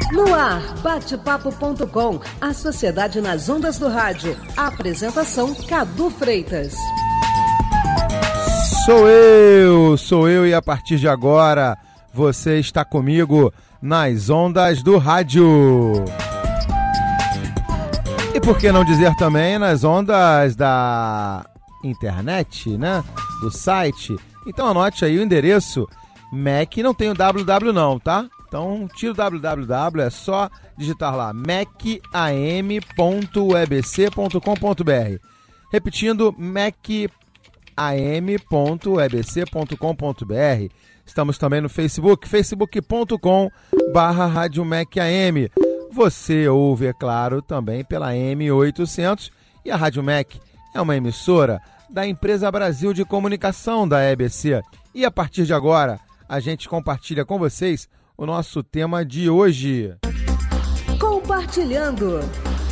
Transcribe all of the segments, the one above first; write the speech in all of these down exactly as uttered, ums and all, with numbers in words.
No ar, bate papo ponto com, a sociedade nas ondas do rádio. Apresentação Cadu Freitas. Sou eu, sou eu e a partir de agora você está comigo nas ondas do rádio. E por que não dizer também nas ondas da internet, né? Do site. Então anote aí o endereço Mac, não tem o www não, tá? Então tira o www, é só digitar lá mac a m ponto u e b c ponto com ponto b r. Repetindo, mac a m ponto u e b c ponto com ponto b r. Estamos também no Facebook, facebook ponto com barra rádio mac a m. Você ouve, é claro, também pela M oitocentos, e a Rádio Mac é uma emissora da Empresa Brasil de Comunicação da E B C. E a partir de agora, a gente compartilha com vocês o nosso tema de hoje. Compartilhando.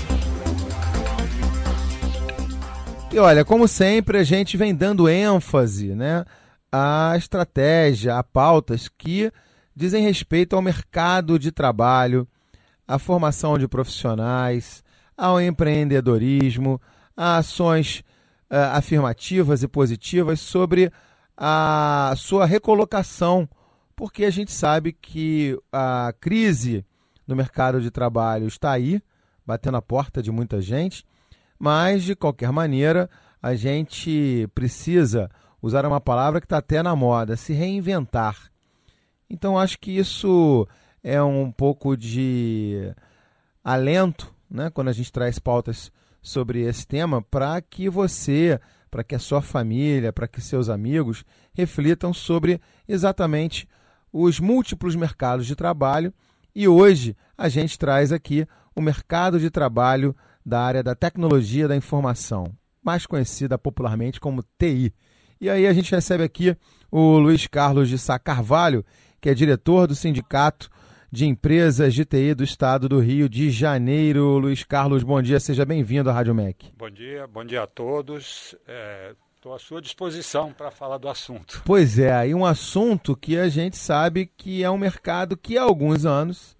E olha, como sempre, a gente vem dando ênfase, né, à estratégia, a pautas que dizem respeito ao mercado de trabalho, à formação de profissionais, ao empreendedorismo, a ações uh, afirmativas e positivas sobre a sua recolocação, porque a gente sabe que a crise no mercado de trabalho está aí, batendo a porta de muita gente, mas, de qualquer maneira, a gente precisa usar uma palavra que está até na moda, se reinventar. Então, acho que isso é um pouco de alento, né, quando a gente traz pautas sobre esse tema, para que você, para que a sua família, para que seus amigos reflitam sobre exatamente os múltiplos mercados de trabalho. E hoje a gente traz aqui o mercado de trabalho da área da tecnologia da informação, mais conhecida popularmente como T I. E aí a gente recebe aqui o Luiz Carlos de Sá Carvalho, que é diretor do Sindicato de Empresas de T I do Estado do Rio de Janeiro. Luiz Carlos, bom dia, seja bem-vindo à Rádio Mac. Bom dia, bom dia a todos. Estou é, à sua disposição para falar do assunto. Pois é, e um assunto que a gente sabe que é um mercado que há alguns anos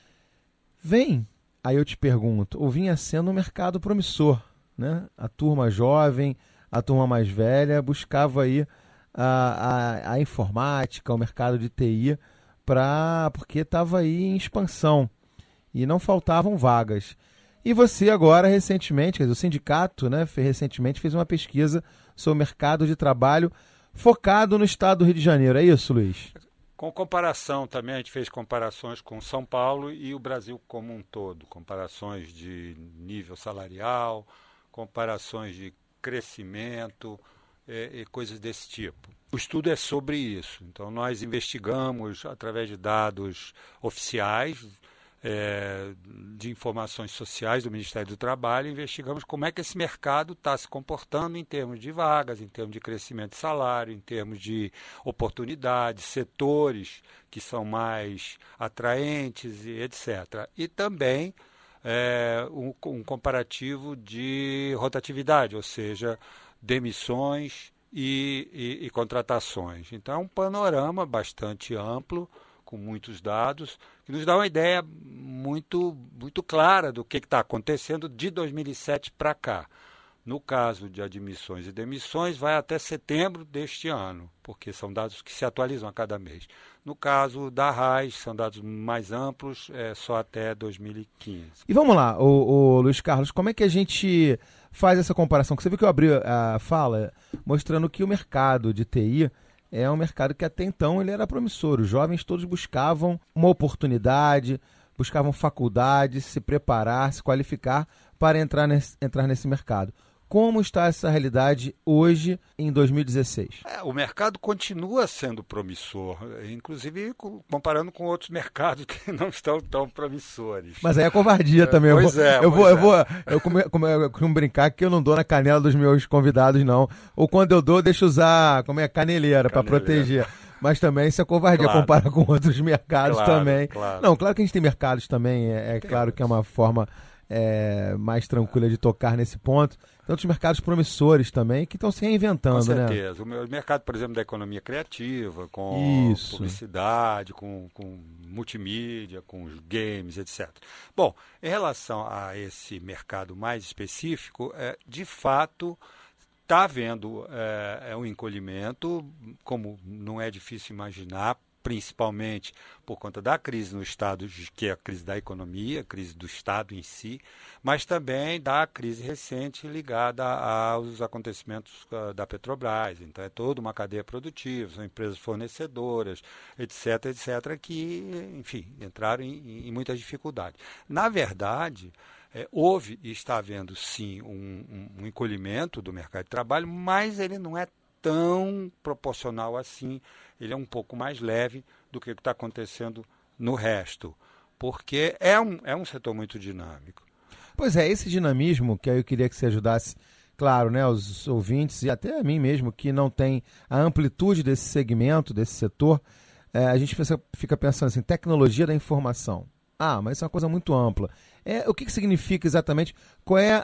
vem, aí eu te pergunto, ou vinha sendo um mercado promissor, né? A turma jovem, a turma mais velha buscava aí a, a, a informática, o mercado de T I, Pra, porque estava aí em expansão e não faltavam vagas. E você agora, recentemente, quer dizer, o sindicato, né, fez, recentemente fez uma pesquisa sobre o mercado de trabalho focado no estado do Rio de Janeiro. É isso, Luiz? Com comparação também, a gente fez comparações com São Paulo e o Brasil como um todo. Comparações de nível salarial, comparações de crescimento e, e coisas desse tipo. O estudo é sobre isso. Então, nós investigamos, através de dados oficiais, é, de informações sociais do Ministério do Trabalho, investigamos como é que esse mercado está se comportando em termos de vagas, em termos de crescimento de salário, em termos de oportunidades, setores que são mais atraentes, e etcétera. E também é, um, um comparativo de rotatividade, ou seja, demissões E, e, e contratações. Então é um panorama bastante amplo, com muitos dados, que nos dá uma ideia muito, muito clara do que está acontecendo de dois mil e sete para cá. No caso de admissões e demissões, vai até setembro deste ano, porque são dados que se atualizam a cada mês. No caso da R A I, são dados mais amplos, é só até dois mil e quinze. E vamos lá, o, o Luiz Carlos, como é que a gente faz essa comparação? Porque você viu que eu abri a fala mostrando que o mercado de T I é um mercado que até então ele era promissor. Os jovens todos buscavam uma oportunidade, buscavam faculdade, se preparar, se qualificar para entrar nesse, entrar nesse mercado. Como está essa realidade hoje, em dois mil e dezesseis? É, o mercado continua sendo promissor, inclusive comparando com outros mercados que não estão tão promissores. Mas aí é covardia também. Pois eu vou, é, eu vou, é. eu vou, eu come, come, eu costumo brincar que eu não dou na canela dos meus convidados, não. Ou quando eu dou, deixo usar como é caneleira, para proteger. Mas também isso é covardia, claro, comparar com outros mercados, claro, também. Claro. Não, claro que a gente tem mercados também, é, é claro que é uma forma é, mais tranquila de tocar nesse ponto. Tantos mercados promissores também que estão se reinventando, né? né? Com certeza. Né? O mercado, por exemplo, da economia criativa, com Isso. publicidade, com, com multimídia, com os games, etcétera. Bom, em relação a esse mercado mais específico, é, de fato, está havendo é, é um encolhimento, como não é difícil imaginar, principalmente por conta da crise no Estado, que é a crise da economia, a crise do Estado em si, mas também da crise recente ligada aos acontecimentos da Petrobras. Então, é toda uma cadeia produtiva, são empresas fornecedoras, etc, etc, que, enfim, entraram em, em muitas dificuldades. Na verdade, é, houve e está havendo, sim, um, um, um encolhimento do mercado de trabalho, mas ele não é tão proporcional assim, ele é um pouco mais leve do que está acontecendo no resto, porque é um, é um setor muito dinâmico. Pois é, esse dinamismo que aí eu queria que você ajudasse, claro, né, os ouvintes e até a mim mesmo, que não tem a amplitude desse segmento, desse setor, é, a gente fica pensando assim, tecnologia da informação. Ah, mas isso é uma coisa muito ampla. É, o que, que significa exatamente? Qual é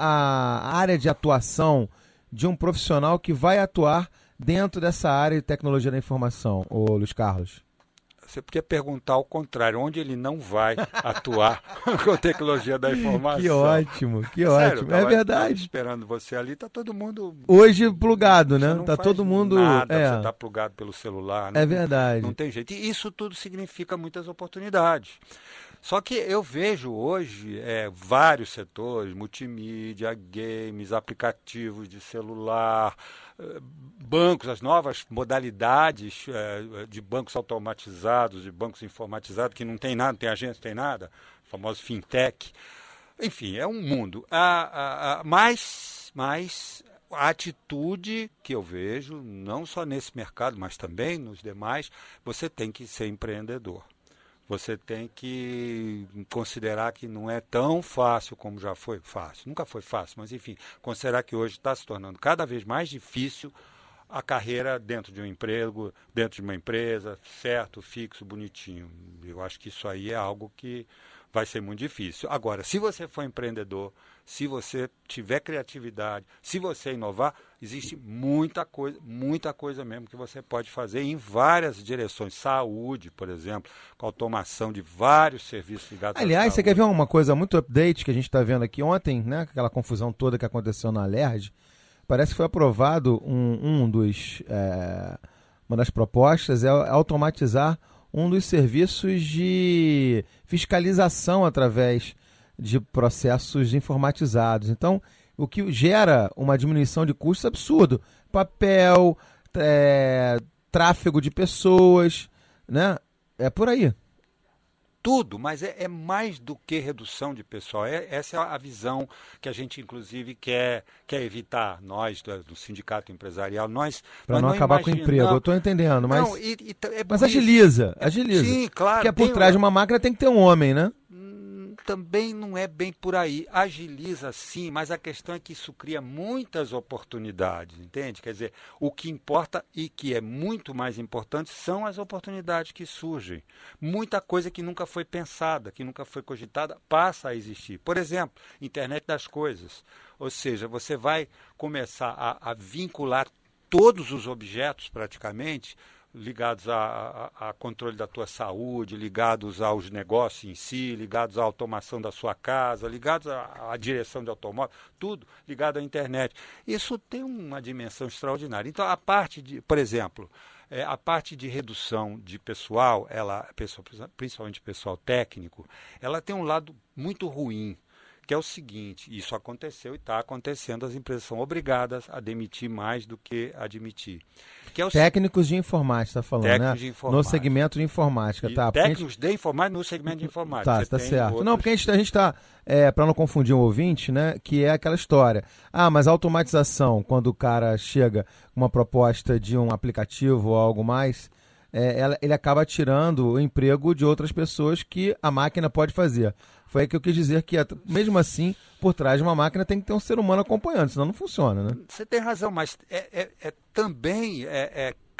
a, a área de atuação de um profissional que vai atuar dentro dessa área de tecnologia da informação, ô Luiz Carlos? Você podia perguntar ao contrário, onde ele não vai atuar com tecnologia da informação. Que ótimo, que Sério, ótimo. tava, é verdade. Tava esperando você ali, tá todo mundo... Hoje plugado, né? Não tá faz todo mundo... nada, é. você tá plugado pelo celular. Não, é verdade. Não tem jeito. E isso tudo significa muitas oportunidades. Só que eu vejo hoje é, vários setores, multimídia, games, aplicativos de celular, bancos, as novas modalidades é, de bancos automatizados, de bancos informatizados, que não tem nada, não tem agência, não tem nada, o famoso fintech. Enfim, é um mundo. Ah, ah, ah, mas, mas a atitude que eu vejo, não só nesse mercado, mas também nos demais, você tem que ser empreendedor. Você tem que considerar que não é tão fácil como já foi fácil. Nunca foi fácil, mas enfim, considerar que hoje está se tornando cada vez mais difícil a carreira dentro de um emprego, dentro de uma empresa, certo, fixo, bonitinho. Eu acho que isso aí é algo que vai ser muito difícil. Agora, se você for empreendedor, se você tiver criatividade, se você inovar, existe muita coisa, muita coisa mesmo que você pode fazer em várias direções. Saúde, por exemplo, com automação de vários serviços ligados Aliás, à saúde. Você quer ver uma coisa muito update que a gente está vendo aqui ontem, né? Aquela confusão toda que aconteceu na Alerj. Parece que foi aprovado um, um dos, é, uma das propostas é automatizar um dos serviços de fiscalização através de processos informatizados. Então, o que gera uma diminuição de custos absurdo. Papel, é, tráfego de pessoas, né? É por aí. Tudo, mas é, é mais do que redução de pessoal. É, essa é a visão que a gente, inclusive, quer, quer evitar, nós, do, do sindicato empresarial. nós Para não, não acabar com o emprego, não, eu estou entendendo, mas, não, e, e, é mas agiliza, agiliza. Sim, claro. Porque por trás de uma máquina tem que ter um homem, né? Também não é bem por aí. Agiliza sim, mas a questão é que isso cria muitas oportunidades, entende? Quer dizer, o que importa e que é muito mais importante são as oportunidades que surgem. Muita coisa que nunca foi pensada, que nunca foi cogitada, passa a existir. Por exemplo, internet das coisas. Ou seja, você vai começar a, a vincular todos os objetos praticamente ligados a, a, a controle da tua saúde, ligados aos negócios em si, ligados à automação da sua casa, ligados à, à direção de automóvel, tudo ligado à internet. Isso tem uma dimensão extraordinária. Então, a parte de, por exemplo, é, a parte de redução de pessoal, ela, pessoal, principalmente pessoal técnico, ela tem um lado muito ruim, que é o seguinte, isso aconteceu e está acontecendo, as empresas são obrigadas a demitir mais do que admitir. Que é o técnicos de informática, está falando, técnicos né? De informática. No segmento de informática, e tá? Técnicos gente... de informática no segmento de informática. Tá, está certo. Outros... Não, porque a gente está, é, para não confundir o ouvinte, né, que é aquela história. Ah, mas a automatização, quando o cara chega com uma proposta de um aplicativo ou algo mais, é, ela, ele acaba tirando o emprego de outras pessoas que a máquina pode fazer. Foi aí que eu quis dizer que, mesmo assim, por trás de uma máquina tem que ter um ser humano acompanhando, senão não funciona, né? Você tem razão, mas é, é, é também é, é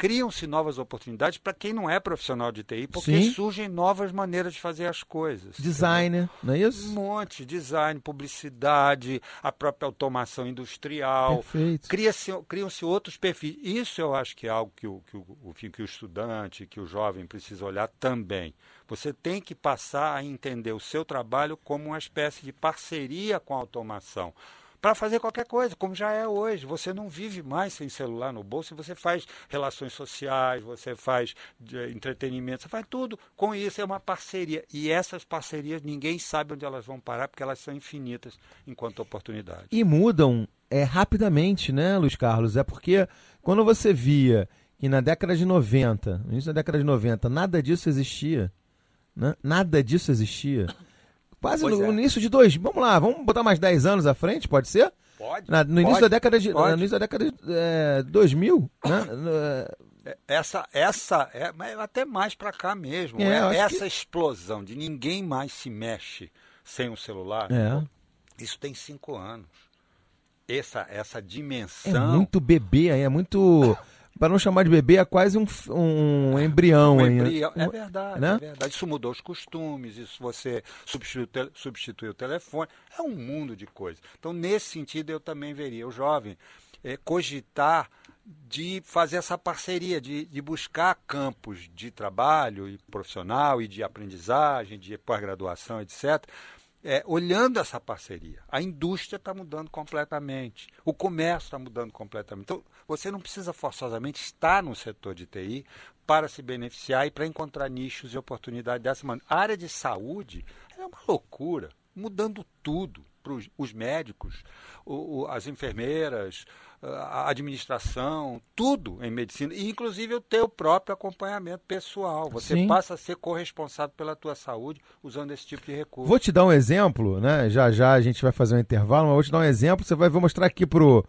criam-se novas oportunidades para quem não é profissional de T I, porque Sim. surgem novas maneiras de fazer as coisas. Designer, entendeu? não é isso? Um monte, design, publicidade, a própria automação industrial. Perfeito. Cria-se, criam-se outros perfis. Isso eu acho que é algo que o, que, o, que o estudante, que o jovem precisa olhar também. Você tem que passar a entender o seu trabalho como uma espécie de parceria com a automação, para fazer qualquer coisa, como já é hoje. Você não vive mais sem celular no bolso, você faz relações sociais, você faz de, entretenimento, você faz tudo. Com isso é uma parceria. E essas parcerias, ninguém sabe onde elas vão parar, porque elas são infinitas enquanto oportunidade. E mudam é, rapidamente, né, Luiz Carlos? É porque quando você via que na década de noventa, no início da década de noventa, nada disso existia, né? Nada disso existia. Quase no, Pois é. no início de dois. Vamos lá, vamos botar mais dez anos à frente, pode ser? Pode. Na- no início pode, da década de, pode. no início da década de é, dois mil, né? No- Essa, essa é mas até mais para cá mesmo. É, eu É, acho essa explosão de ninguém mais se mexe sem o celular, É. isso tem cinco anos. Essa, essa É dimensão. muito bebê aí, é muito. Para não chamar de bebê, é quase um, f- um embrião Um aí. né? embrião. É verdade, né? é verdade. Isso mudou os costumes, isso você substitui, o tele- substitui o telefone. É um mundo de coisas. Então, nesse sentido, eu também veria o jovem eh, cogitar de fazer essa parceria, de, de buscar campos de trabalho e profissional e de aprendizagem, de pós-graduação, etcétera, É, olhando essa parceria. A indústria está mudando completamente, o comércio está mudando completamente. Então, você não precisa forçosamente estar no setor de T I para se beneficiar e para encontrar nichos e oportunidades dessa maneira. A área de saúde é uma loucura, mudando tudo para os médicos, o, o, as enfermeiras, a administração, tudo em medicina, e inclusive o teu próprio acompanhamento pessoal. Você Sim. passa a ser corresponsável pela tua saúde usando esse tipo de recurso. Vou te dar um exemplo, né? Já já a gente vai fazer um intervalo, mas vou te dar um exemplo. Você vai vou mostrar aqui pro,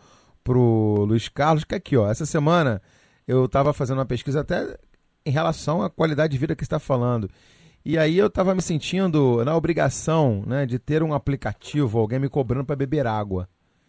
pro Luiz Carlos, que é aqui, ó. Essa semana eu estava fazendo uma pesquisa até em relação à qualidade de vida que você está falando. E aí eu estava me sentindo na obrigação, né, de ter um aplicativo, alguém me cobrando para beber água.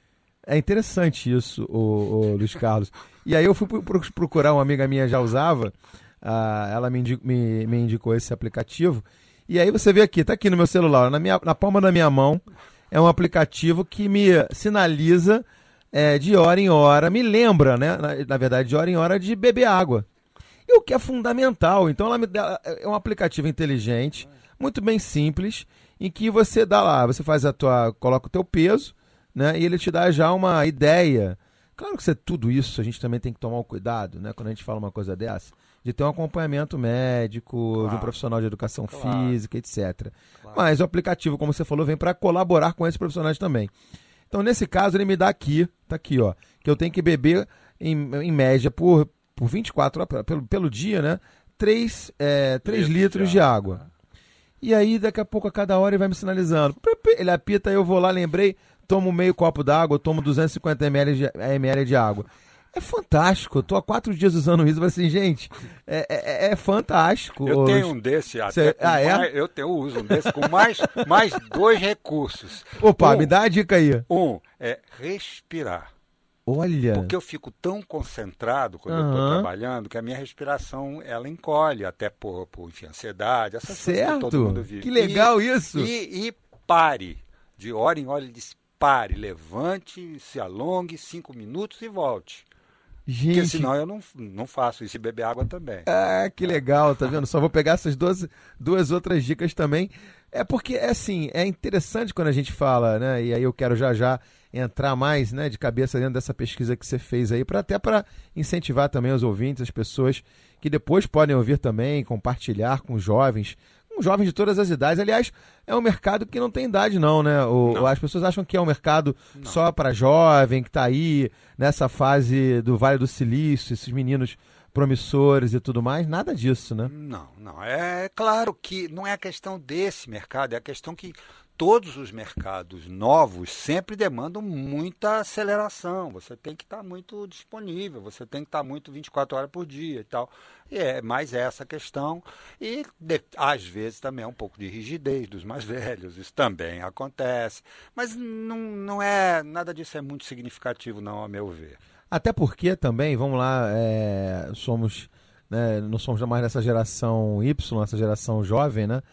É interessante isso, o, Luiz Carlos. E aí eu fui pro- pro- procurar, uma amiga minha já usava, ah, ela me, indi- me- me indicou esse aplicativo. E aí você vê aqui, tá aqui no meu celular, na, minha, na palma da minha mão, é um aplicativo que me sinaliza é, de hora em hora, me lembra, né, na, na verdade, de hora em hora, de beber água. E o que é fundamental. Então ela me dá, é um aplicativo inteligente, muito bem simples, em que você dá lá, você faz a tua, coloca o teu peso, né, e ele te dá já uma ideia. Claro que você, tudo isso a gente também tem que tomar um cuidado, né, quando a gente fala uma coisa dessa, de ter um acompanhamento médico, Claro. de um profissional de educação Claro. física, etcétera. Claro. Mas o aplicativo, como você falou, vem para colaborar com esses profissionais também. Então, nesse caso, ele me dá aqui, tá aqui, ó, que eu tenho que beber, em, em média, por, por vinte e quatro horas, pelo, pelo dia, né, três litros, litros de água. E aí, daqui a pouco, a cada hora, ele vai me sinalizando. Ele apita, eu vou lá, lembrei, tomo meio copo d'água, tomo duzentos e cinquenta mililitros de água. É fantástico. Eu tô há quatro dias usando isso. Eu falei assim, gente, é, é, é fantástico. Eu Ô, tenho Luiz. um desse até Cê- com ah, é? mais, eu tenho uso um desse com mais, mais dois recursos. Opa, um, me dá a dica aí. Um é respirar. Olha. Porque eu fico tão concentrado quando eu estou Aham. trabalhando que a minha respiração ela encolhe, até por, por enfim, ansiedade, essas coisas que todo Certo. mundo vive. Que legal E- isso. E, e pare. De hora em hora ele diz pare, levante, se alongue cinco minutos e volte. Porque Gente, senão eu não, não faço isso e beber água também. ah, que legal, tá vendo? Só vou pegar essas duas, duas outras dicas também. É porque, é assim, é interessante quando a gente fala, né? E aí eu quero já já entrar mais, né, de cabeça dentro dessa pesquisa que você fez aí, para até para incentivar também os ouvintes, as pessoas que depois podem ouvir também, compartilhar com os jovens, com jovens de todas as idades. Aliás, é um mercado que não tem idade não, né? O, Não. As pessoas acham que é um mercado só para jovem, que está aí nessa fase do Vale do Silício, esses meninos promissores e tudo mais. Nada disso, né? Não, não. É claro que não é a questão desse mercado, é a questão que todos os mercados novos sempre demandam muita aceleração. Você tem que estar muito disponível, você tem que estar muito vinte e quatro horas por dia e tal. E é mais essa questão. E de- às vezes também é um pouco de rigidez dos mais velhos, isso também acontece. Mas não, não é, nada disso é muito significativo, não, a meu ver. Até porque também, vamos lá, é, somos, né, não somos mais dessa geração Y, essa geração jovem, né?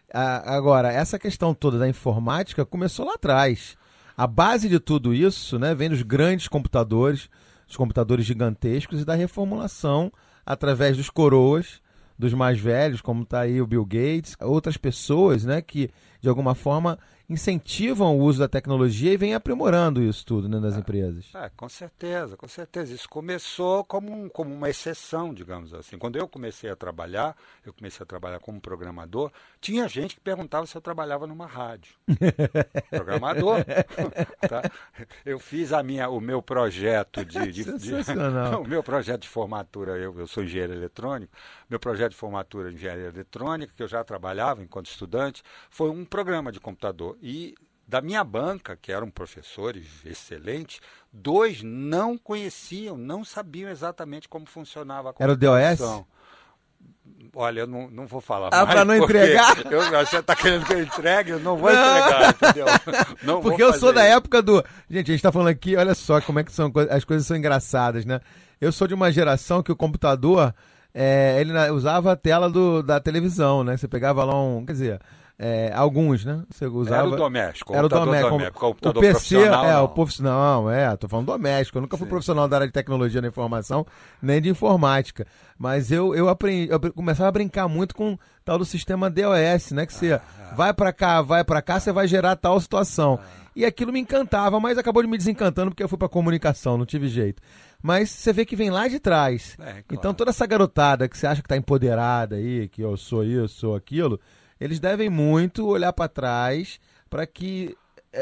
A, agora, essa questão toda da informática começou lá atrás. A base de tudo isso, né, vem dos grandes computadores, os computadores gigantescos e da reformulação através dos coroas, dos mais velhos, como está aí o Bill Gates, outras pessoas, né, que de alguma forma incentivam o uso da tecnologia e vêm aprimorando isso tudo, né, nas é, empresas. É, com certeza, com certeza. Isso começou como, um, como uma exceção, digamos assim. Quando eu comecei a trabalhar, eu comecei a trabalhar como programador, tinha gente que perguntava se eu trabalhava numa rádio. Programador. Tá? Eu fiz a minha, o meu projeto de, de, de o meu projeto de formatura, eu, eu sou engenheiro eletrônico, meu projeto de formatura de engenharia eletrônica, que eu já trabalhava enquanto estudante, foi um programa de computador. E da minha banca, que eram professores excelentes, dois não conheciam, não sabiam exatamente como funcionava a computação. Era o D O S? Olha, eu não, não vou falar ah, mais. Ah, para não entregar? Eu, você está querendo que eu entregue? Eu não vou não. entregar, entendeu? Não porque eu sou da época do... Gente, a gente está falando aqui, olha só como é que são, as coisas são engraçadas, né? Eu sou de uma geração que o computador, é, ele usava a tela do, da televisão, né? Você pegava lá um... Quer dizer... É, alguns, né? Você usava... Era o doméstico. Era o doméstico. doméstico computador o P C, profissional, é, não. o profissional, é, tô falando doméstico. Eu nunca fui Sim. profissional da área de tecnologia da informação, nem de informática. Mas eu, eu aprendi, eu começava a brincar muito com tal do sistema D O S, né? Que você ah, ah. vai pra cá, vai pra cá, você vai gerar tal situação. Ah. E aquilo me encantava, mas acabou de me desencantando porque eu fui pra comunicação, não tive jeito. Mas você vê que vem lá de trás. É, claro. Então toda essa garotada que você acha que tá empoderada aí, que eu sou isso, sou aquilo... Eles devem muito olhar para trás para que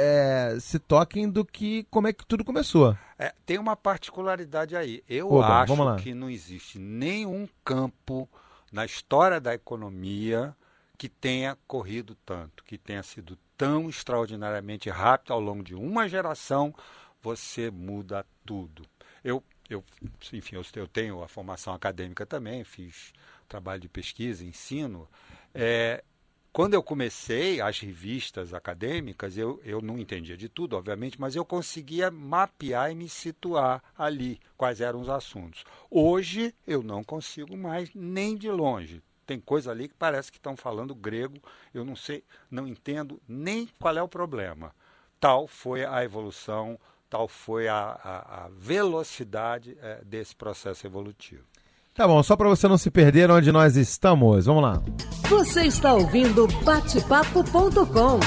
é, se toquem do que como é que tudo começou. É, tem uma particularidade aí. Eu Oba, acho que não existe nenhum campo na história da economia que tenha corrido tanto, que tenha sido tão extraordinariamente rápido ao longo de uma geração. Você muda tudo. Eu, eu, enfim, eu, eu tenho a formação acadêmica também, fiz trabalho de pesquisa, ensino. É, Quando eu comecei as revistas acadêmicas, eu, eu não entendia de tudo, obviamente, mas eu conseguia mapear e me situar ali, quais eram os assuntos. Hoje, eu não consigo mais, nem de longe. Tem coisa ali que parece que estão falando grego, eu não sei, não entendo nem qual é o problema. Tal foi a evolução, tal foi a, a, a velocidade é, desse processo evolutivo. Tá bom, só para você não se perder onde nós estamos. Vamos lá. Você está ouvindo bate papo ponto com.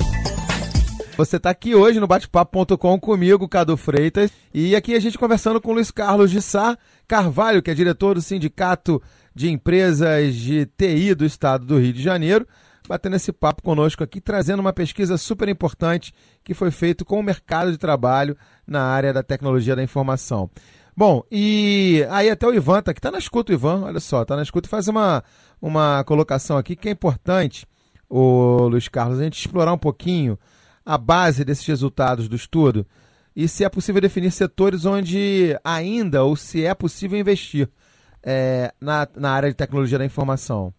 Você está aqui hoje no bate papo ponto com comigo, Cadu Freitas, e aqui a gente conversando com o Luiz Carlos de Sá Carvalho, que é diretor do Sindicato de Empresas de T I do Estado do Rio de Janeiro, batendo esse papo conosco aqui, trazendo uma pesquisa super importante que foi feita com o mercado de trabalho na área da tecnologia da informação. Bom, e aí até o Ivan tá aqui, tá na escuta o Ivan, olha só, tá na escuta e faz uma, uma colocação aqui que é importante, o Luiz Carlos, a gente explorar um pouquinho a base desses resultados do estudo e se é possível definir setores onde ainda ou se é possível investir é, na, na área de tecnologia da informação.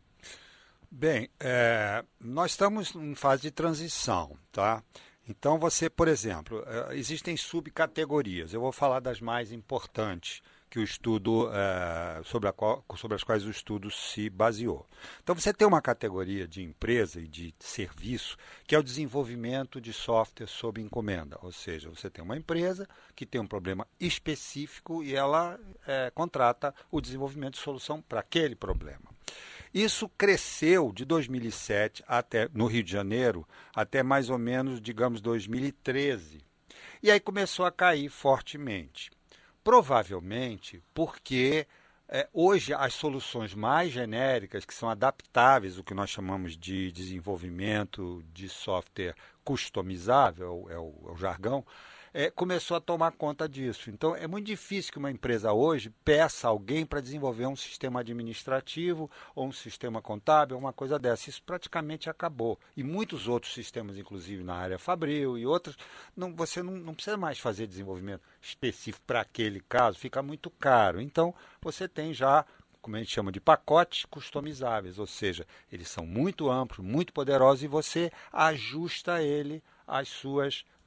Bem, é, nós estamos em fase de transição, tá? Então, você, por exemplo, existem subcategorias. Eu vou falar das mais importantes que o estudo, é, sobre, a qual, sobre as quais o estudo se baseou. Então, você tem uma categoria de empresa e de serviço, que é o desenvolvimento de software sob encomenda. Ou seja, você tem uma empresa que tem um problema específico e ela é, contrata o desenvolvimento de solução para aquele problema. Isso cresceu de dois mil e sete até, no Rio de Janeiro, até mais ou menos, digamos, dois mil e treze. E aí começou a cair fortemente. Provavelmente porque é, hoje as soluções mais genéricas, que são adaptáveis, o que nós chamamos de desenvolvimento de software customizável, é o, é o jargão, É, começou a tomar conta disso. Então, é muito difícil que uma empresa hoje peça alguém para desenvolver um sistema administrativo ou um sistema contábil, uma coisa dessa. Isso praticamente acabou. E muitos outros sistemas, inclusive na área Fabril e outros, não, você não, não precisa mais fazer desenvolvimento específico para aquele caso, fica muito caro. Então, você tem já, como a gente chama de pacotes customizáveis, ou seja, eles são muito amplos, muito poderosos e você ajusta ele às suas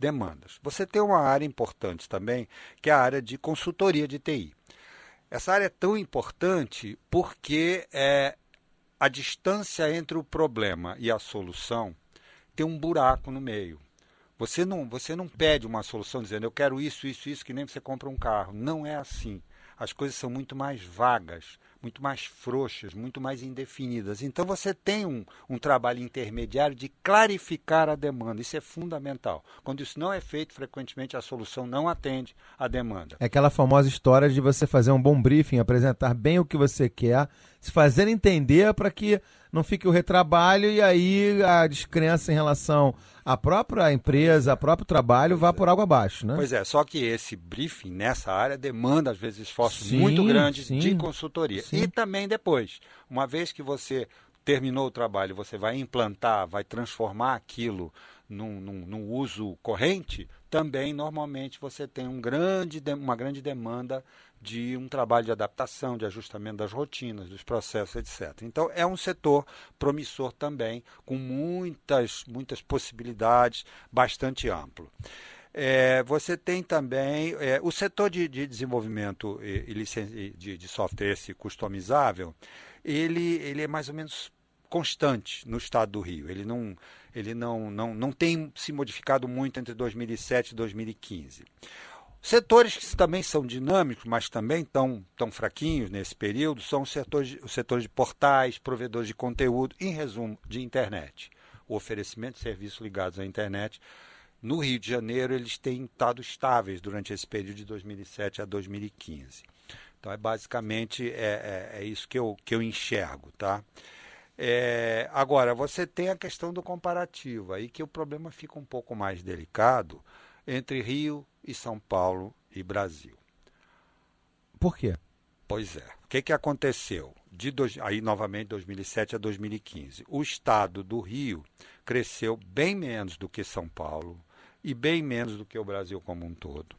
demandas. Você tem uma área importante também, que é a área de consultoria de T I. Essa área é tão importante porque é, a distância entre o problema e a solução tem um buraco no meio. Você não, você não pede uma solução dizendo eu quero isso, isso, isso, que nem você compra um carro. Não é assim. As coisas são muito mais vagas, muito mais frouxas, muito mais indefinidas. Então você tem um, um trabalho intermediário de clarificar a demanda. Isso é fundamental. Quando isso não é feito, frequentemente a solução não atende à demanda. É aquela famosa história de você fazer um bom briefing, apresentar bem o que você quer, se fazer entender para que não fique o retrabalho e aí a descrença em relação à própria empresa, ao próprio trabalho, vá por água abaixo, né? Pois é, só que esse briefing nessa área demanda, às vezes, esforço Sim, muito grande sim, de consultoria. sim. E também depois, uma vez que você terminou o trabalho, você vai implantar, vai transformar aquilo num, num, num uso corrente, também, normalmente, você tem um grande, uma grande demanda de um trabalho de adaptação, de ajustamento das rotinas, dos processos, etcétera. Então, é um setor promissor também, com muitas, muitas possibilidades, bastante amplo. É, você tem também é, o setor de, de desenvolvimento e, e licen... de, de software esse customizável, ele, ele é mais ou menos constante no estado do Rio. Ele não, ele não, não, não tem se modificado muito entre dois mil e sete e dois mil e quinze. Setores que também são dinâmicos, mas também estão tão fraquinhos nesse período, são os setores, os setores de portais, provedores de conteúdo, em resumo, de internet. O oferecimento de serviços ligados à internet. No Rio de Janeiro, eles têm estado estáveis durante esse período de dois mil e sete a dois mil e quinze. Então, é basicamente é, é, é isso que eu, que eu enxergo. Tá? É, agora, você tem a questão do comparativo, aí que o problema fica um pouco mais delicado entre Rio e São Paulo e Brasil. Por quê? Pois é. O que, que aconteceu? De dois, aí, novamente, dois mil e sete a dois mil e quinze. O estado do Rio cresceu bem menos do que São Paulo e bem menos do que o Brasil como um todo.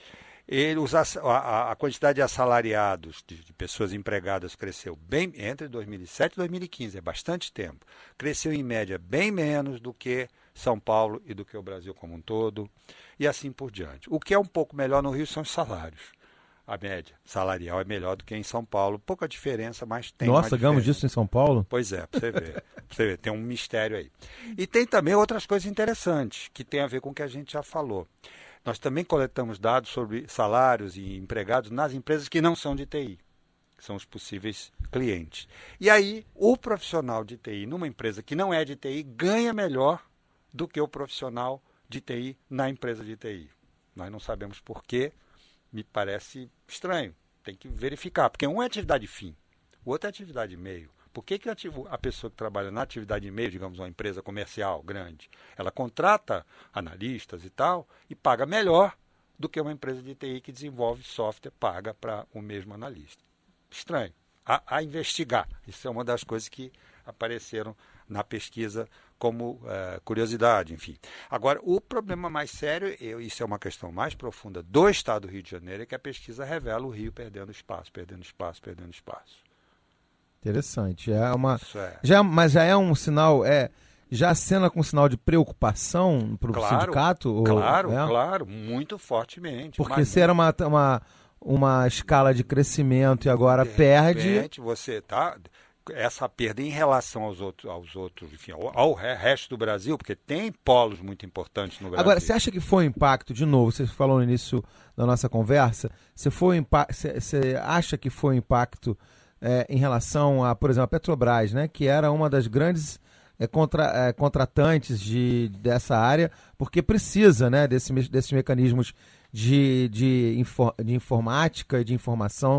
Ele, os, a, a quantidade de assalariados, de, de pessoas empregadas, cresceu bem entre dois mil e sete e dois mil e quinze, é bastante tempo. Cresceu, em média, bem menos do que São Paulo e do que o Brasil como um todo, e assim por diante. O que é um pouco melhor no Rio são os salários. A média salarial é melhor do que em São Paulo. Pouca diferença, mas tem Nossa, uma ganhamos diferença. disso em São Paulo? Pois é, para você ver. Pra você ver, tem um mistério aí. E tem também outras coisas interessantes, que tem a ver com o que a gente já falou. Nós também coletamos dados sobre salários e empregados nas empresas que não são de T I, que são os possíveis clientes. E aí, o profissional de T I numa empresa que não é de T I ganha melhor do que o profissional de T I na empresa de T I. Nós não sabemos por quê, me parece estranho, tem que verificar, porque um é atividade fim, o outro é atividade meio. Por que, que a pessoa que trabalha na atividade meio, digamos, uma empresa comercial grande, ela contrata analistas e tal e paga melhor do que uma empresa de T I que desenvolve software, paga para o mesmo analista? Estranho. A, a investigar. Isso é uma das coisas que apareceram na pesquisa como uh, curiosidade, enfim. Agora, o problema mais sério, eu, isso é uma questão mais profunda do estado do Rio de Janeiro, é que a pesquisa revela o Rio perdendo espaço, perdendo espaço, perdendo espaço. Interessante. É uma, é. já, mas já é um sinal, é, já acena com um sinal de preocupação para o claro, sindicato? Claro, ou, é? claro, muito fortemente. Porque se era uma, uma, uma escala de crescimento e agora de perde... repente, você tá... essa perda em relação aos outros, aos outros enfim, ao, ao resto do Brasil, porque tem polos muito importantes no Brasil. Agora, você acha que foi um impacto, de novo, você falou no início da nossa conversa, você, foi um, você, você acha que foi um impacto é, em relação a, por exemplo, a Petrobras, né, que era uma das grandes é, contra, é, contratantes de, dessa área, porque precisa, né, desse, desses mecanismos de, de, infor, de informática e de informação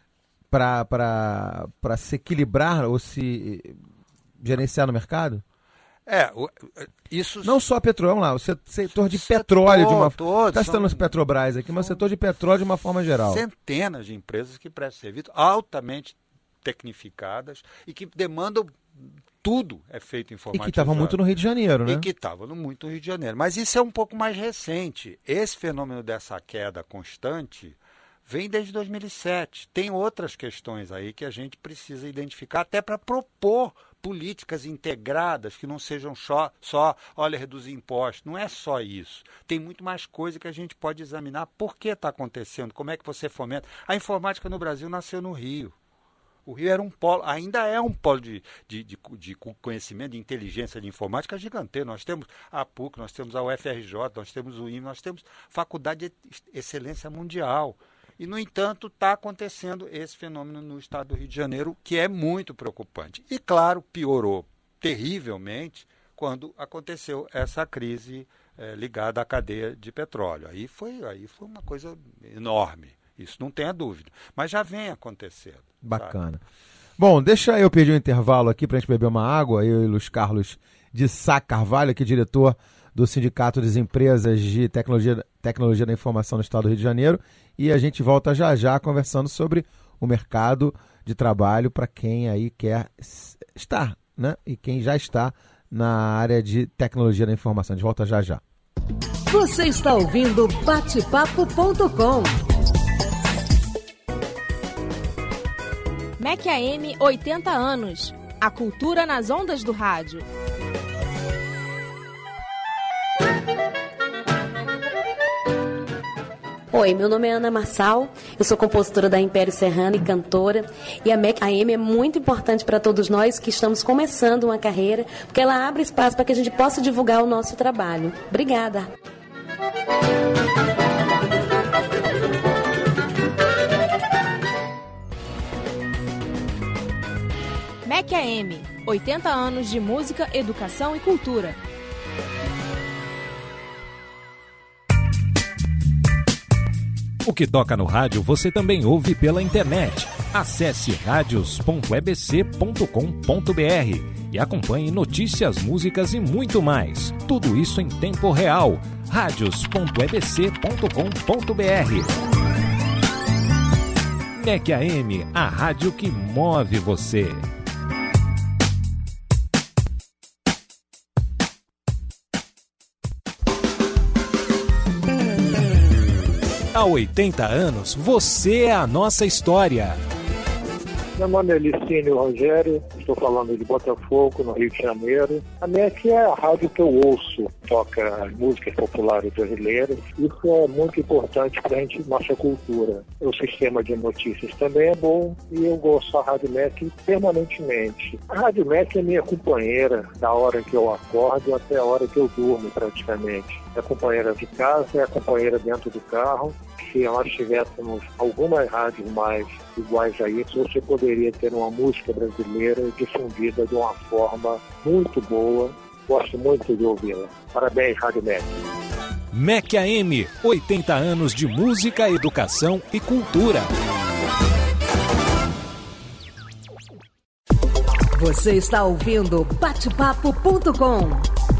para se equilibrar ou se gerenciar no mercado? É, isso... Não só petróleo, vamos lá, o setor de setor petróleo, de uma todo, está citando os Petrobras aqui, mas o setor de petróleo de uma forma geral. Centenas de empresas que prestam serviço altamente tecnificadas e que demandam tudo é feito informatizado. E que estavam muito no Rio de Janeiro, né? E que estavam muito no Rio de Janeiro. Mas isso é um pouco mais recente. Esse fenômeno dessa queda constante vem desde dois mil e sete. Tem outras questões aí que a gente precisa identificar até para propor políticas integradas que não sejam só, só, olha, reduzir impostos. Não é só isso. Tem muito mais coisa que a gente pode examinar. Por que está acontecendo? Como é que você fomenta? A informática no Brasil nasceu no Rio. O Rio era um polo, ainda é um polo de, de, de, de conhecimento, de inteligência de informática gigantesco. Nós temos a P U C, nós temos a U F R J, nós temos o I M E, nós temos faculdade de excelência mundial. E, no entanto, está acontecendo esse fenômeno no estado do Rio de Janeiro, que é muito preocupante. E, claro, piorou terrivelmente quando aconteceu essa crise eh, ligada à cadeia de petróleo. Aí foi, aí foi uma coisa enorme. Isso não tenha dúvida. Mas já vem acontecendo. Bacana. Sabe? Bom, deixa eu pedir um intervalo aqui para a gente beber uma água. Eu e Luiz Carlos de Sá Carvalho, aqui diretor do Sindicato das Empresas de Tecnologia, Tecnologia da Informação no Estado do Rio de Janeiro. E a gente volta já já conversando sobre o mercado de trabalho para quem aí quer estar, né? E quem já está na área de Tecnologia da Informação. A gente volta já já. Você está ouvindo bate papo ponto com. M E C A M oitenta anos. A cultura nas ondas do rádio. Oi, meu nome é Ana Marçal, eu sou compositora da Império Serrano e cantora, e a M E C A M é muito importante para todos nós que estamos começando uma carreira, porque ela abre espaço para que a gente possa divulgar o nosso trabalho. Obrigada! M E C A M, oitenta anos de música, educação e cultura. O que toca no rádio você também ouve pela internet. Acesse radios ponto e b c ponto com ponto b r e acompanhe notícias, músicas e muito mais. Tudo isso em tempo real. radios ponto e b c ponto com ponto b r. M E C A M, a rádio que move você. Há oitenta anos, você é a nossa história. Meu nome é Licínio Rogério, estou falando de Botafogo, no Rio de Janeiro. A M E C é a rádio que eu ouço, toca músicas populares brasileiras. Isso é muito importante para a gente, nossa cultura. O sistema de notícias também é bom e eu gosto da Rádio M E C permanentemente. A Rádio M E C é minha companheira da hora que eu acordo até a hora que eu durmo, praticamente. É a companheira de casa, é a companheira dentro do carro. Se nós tivéssemos algumas rádios mais iguais a isso, você poderia ter uma música brasileira difundida de uma forma muito boa. Gosto muito de ouvi-la. Parabéns, Rádio M E C. M E C A M, oitenta anos de música, educação e cultura. Você está ouvindo bate papo ponto com.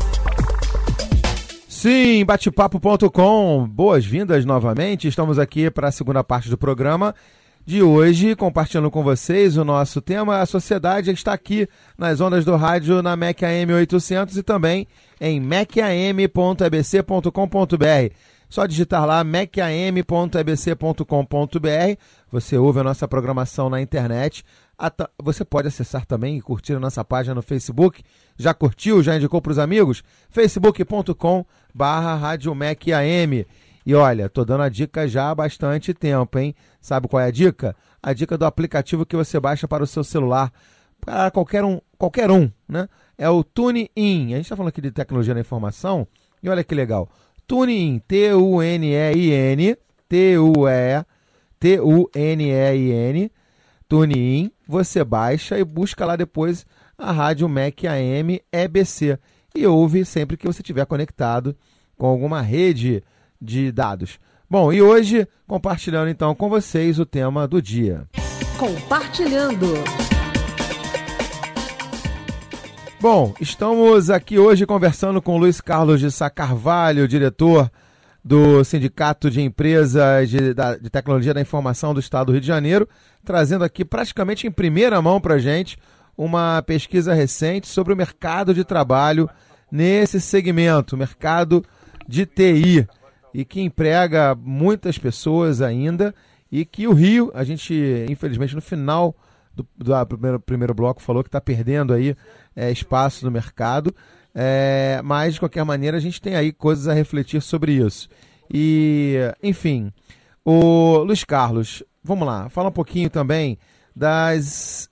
Sim, bate papo ponto com, boas-vindas novamente. Estamos aqui para a segunda parte do programa de hoje, compartilhando com vocês o nosso tema. A sociedade está aqui nas ondas do rádio na M E C A M oitocentos e também em m e c a m ponto e b c ponto com ponto b r. Só digitar lá m e c a m ponto e b c ponto com ponto b r, você ouve a nossa programação na internet. Você pode acessar também e curtir a nossa página no Facebook. Já curtiu? Já indicou para os amigos? facebook ponto com barra rádio M E C A M. E olha, tô dando a dica já há bastante tempo, hein? Sabe qual é a dica? A dica do aplicativo que você baixa para o seu celular, para qualquer um, qualquer um, né? É o TuneIn. A gente está falando aqui de tecnologia da informação e olha que legal. TuneIn, T U N E I N, T U E, T U N E I N, TuneIn, você baixa e busca lá depois a rádio M E C A M E B C e ouve sempre que você estiver conectado com alguma rede de dados. Bom, e hoje compartilhando então com vocês o tema do dia. Compartilhando. Bom, estamos aqui hoje conversando com o Luiz Carlos de Sá Carvalho, diretor do Sindicato de Empresas de, da, de Tecnologia da Informação do Estado do Rio de Janeiro, trazendo aqui praticamente em primeira mão para a gente uma pesquisa recente sobre o mercado de trabalho nesse segmento, mercado de T I, e que emprega muitas pessoas ainda e que o Rio, a gente, infelizmente, no final do, do ah, primeiro, primeiro bloco falou que está perdendo aí é, espaço no mercado, é, mas, de qualquer maneira, a gente tem aí coisas a refletir sobre isso. E, enfim, o Luiz Carlos, vamos lá, fala um pouquinho também das...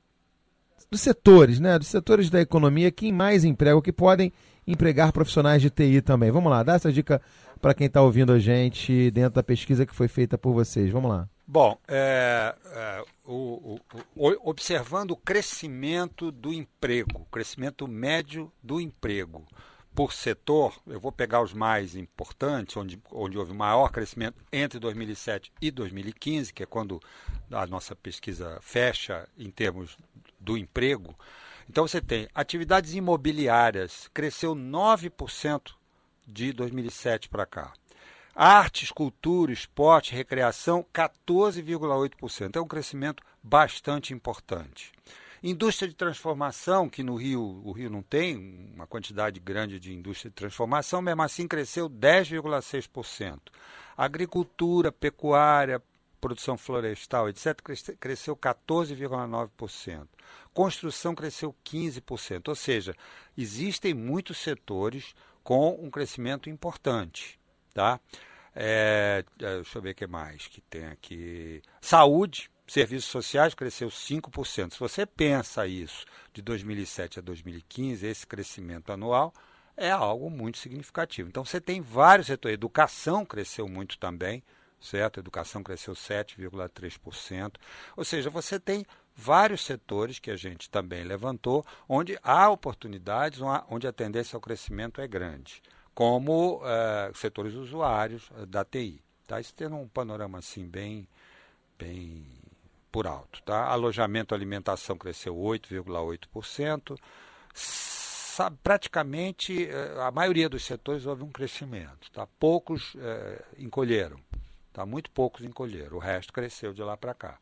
dos setores, né? Dos setores da economia que mais empregam, que podem empregar profissionais de T I também. Vamos lá, dá essa dica para quem está ouvindo a gente dentro da pesquisa que foi feita por vocês. Vamos lá. Bom, é, é, o, o, o, observando o crescimento do emprego, o crescimento médio do emprego por setor, eu vou pegar os mais importantes, onde, onde houve maior crescimento entre dois mil e sete e dois mil e quinze, que é quando a nossa pesquisa fecha em termos do emprego. Então você tem atividades imobiliárias, cresceu nove por cento de dois mil e sete para cá. Artes, cultura, esporte, recreação, quatorze vírgula oito por cento. É um crescimento bastante importante. Indústria de transformação, que no Rio, o Rio não tem uma quantidade grande de indústria de transformação, mesmo assim cresceu dez vírgula seis por cento. Agricultura, pecuária, produção florestal, etcétera, cresceu quatorze vírgula nove por cento. Construção cresceu quinze por cento. Ou seja, existem muitos setores com um crescimento importante. Tá? É, deixa eu ver o que mais que tem aqui. Saúde, serviços sociais cresceu cinco por cento. Se você pensa isso de dois mil e sete a dois mil e quinze, esse crescimento anual é algo muito significativo. Então você tem vários setores. Educação cresceu muito também, certo? A educação cresceu sete vírgula três por cento. Ou seja, você tem vários setores que a gente também levantou, onde há oportunidades, onde a tendência ao crescimento é grande, como uh, setores usuários uh, da T I. Tá? Isso tendo um panorama assim bem, bem por alto. Tá? Alojamento e alimentação cresceu oito vírgula oito por cento. Sabe, praticamente uh, a maioria dos setores houve um crescimento. Tá? Poucos uh, encolheram. Tá? Muito poucos encolheram. O resto cresceu de lá para cá.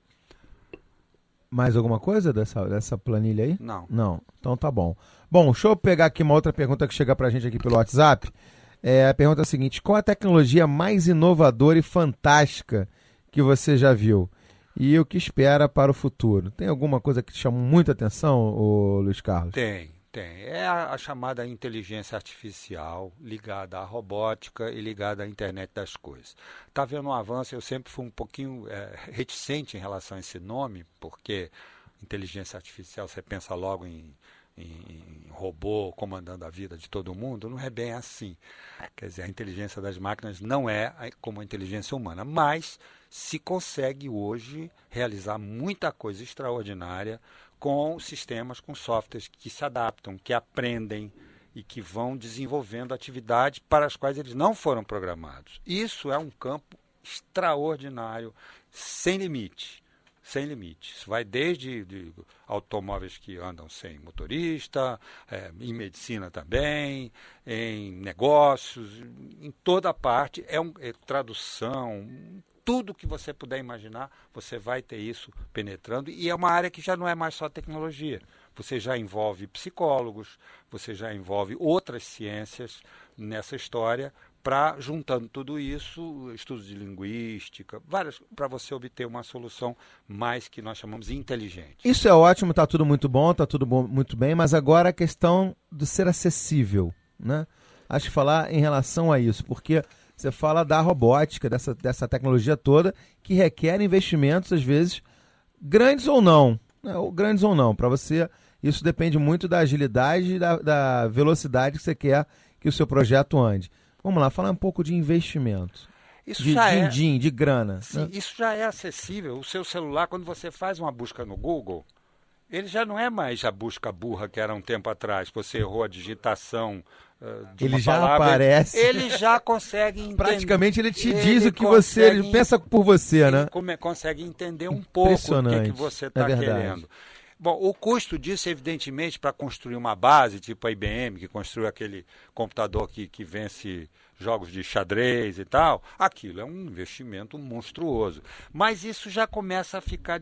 Mais alguma coisa dessa, dessa planilha aí? Não. Não. Então tá bom. Bom, deixa eu pegar aqui uma outra pergunta que chega pra gente aqui pelo WhatsApp. É, a pergunta é a seguinte: qual a tecnologia mais inovadora e fantástica que você já viu? E o que espera para o futuro? Tem alguma coisa que te chama muita atenção, ô Luiz Carlos? Tem, tem. É a, a chamada inteligência artificial ligada à robótica e ligada à internet das coisas. Está vendo um avanço? Eu sempre fui um pouquinho é, reticente em relação a esse nome, porque inteligência artificial, você pensa logo em, em, em robô comandando a vida de todo mundo. Não é bem assim. Quer dizer, a inteligência das máquinas não é como a inteligência humana, mas se consegue hoje realizar muita coisa extraordinária com sistemas, com softwares que se adaptam, que aprendem e que vão desenvolvendo atividades para as quais eles não foram programados. Isso é um campo extraordinário, sem limite. Sem limite. Isso vai desde de automóveis que andam sem motorista, é, em medicina também, em negócios, em toda parte. É, um, é tradução, tudo que você puder imaginar, você vai ter isso penetrando. E é uma área que já não é mais só tecnologia. Você já envolve psicólogos, você já envolve outras ciências nessa história, para, juntando tudo isso, estudos de linguística, várias, para você obter uma solução mais que nós chamamos de inteligente. Isso é ótimo, está tudo muito bom, está tudo bom, muito bem, mas agora a questão do ser acessível, né? Acho que falar em relação a isso, porque você fala da robótica, dessa, dessa tecnologia toda, que requer investimentos, às vezes, grandes ou não, né? Ou grandes ou não, para você, isso depende muito da agilidade e da, da velocidade que você quer que o seu projeto ande. Vamos lá, falar um pouco de investimento. Isso de já din-din, é, de grana. Sim, né? Isso já é acessível. O seu celular, quando você faz uma busca no Google, ele já não é mais a busca burra que era um tempo atrás. Você errou a digitação uh, de ele uma já palavra. aparece. Ele já consegue entender. Praticamente ele te ele diz o que você... Ele pensa por você, ele né? Come, consegue entender um pouco o que, que você está é querendo. Bom, o custo disso, evidentemente, para construir uma base, tipo a I B M, que construiu aquele computador que, que vence jogos de xadrez e tal, aquilo é um investimento monstruoso. Mas isso já começa a ficar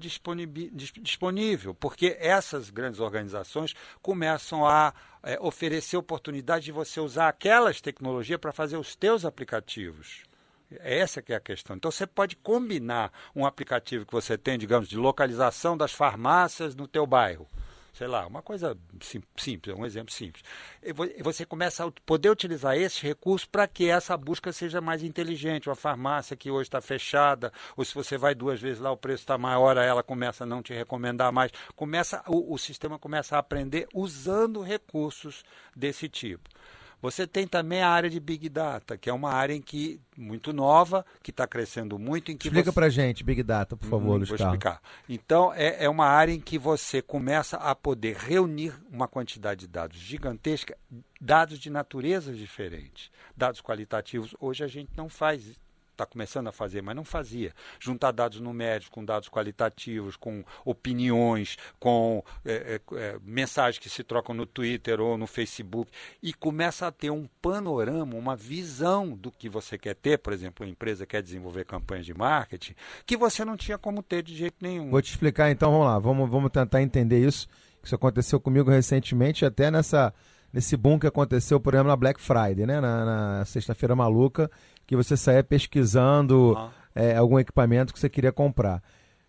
disponível, porque essas grandes organizações começam a é, oferecer oportunidade de você usar aquelas tecnologias para fazer os teus aplicativos. Essa que é a questão. Então, você pode combinar um aplicativo que você tem, digamos, de localização das farmácias no teu bairro. Sei lá, uma coisa sim, simples, um exemplo simples. E você começa a poder utilizar esses recursos para que essa busca seja mais inteligente. Uma farmácia que hoje está fechada, ou se você vai duas vezes lá, o preço está maior, ela começa a não te recomendar mais. Começa, o, o sistema começa a aprender usando recursos desse tipo. Você tem também a área de Big Data, que é uma área em que, muito nova, que está crescendo muito. Em que Explica você... para a gente, Big Data, por favor, hum, Luiz Vou Carlos. explicar. Então, é, é uma área em que você começa a poder reunir uma quantidade de dados gigantesca, dados de naturezas diferentes, dados qualitativos. Hoje a gente não faz está começando a fazer, mas não fazia. Juntar dados numéricos com dados qualitativos, com opiniões, com é, é, mensagens que se trocam no Twitter ou no Facebook, e começa a ter um panorama, uma visão do que você quer ter. Por exemplo, uma empresa quer desenvolver campanhas de marketing, que você não tinha como ter de jeito nenhum. Vou te explicar então, vamos lá, vamos, vamos tentar entender isso. Isso aconteceu comigo recentemente, até nessa, nesse boom que aconteceu, por exemplo, na Black Friday, né? na, na sexta-feira maluca, que você saia pesquisando uhum. é, algum equipamento que você queria comprar.